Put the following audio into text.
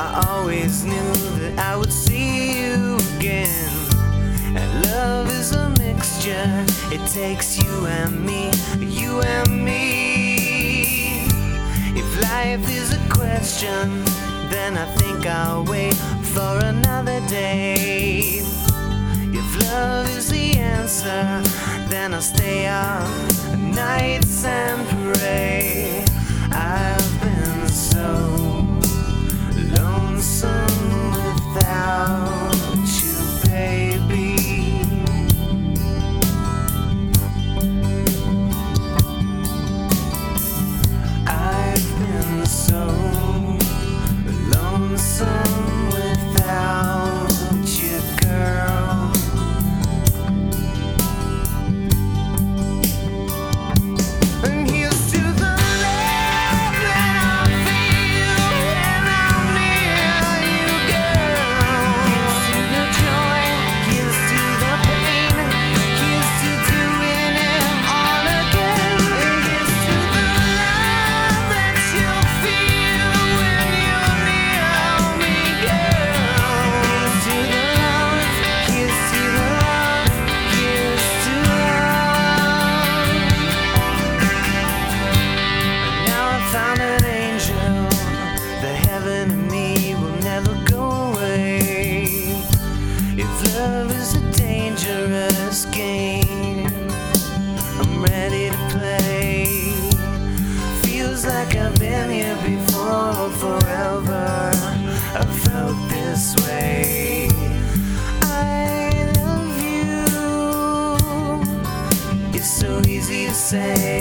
I always knew that I would see you again. And love is a mixture, it takes you and me, you and me. If life is a question, then I think I'll wait for another day. If love is the answer, then I'll stay up nights and pray. I've been so lonesome without you, baby. I've been so lonesome without you, girl. And here's to the love that I feel when I'm near you, girl. Here's to the joy, here's to the pain, here's to doing it all again. And here's to the love that you feel when you're near me, girl. Here's to the love, here's to the love, here's to love. Now I found an angel, the heaven in me will never go away. If love is a dangerous game, I'm ready to play. Feels like I've been here before, forever I've felt this way. I love you, it's so easy to say.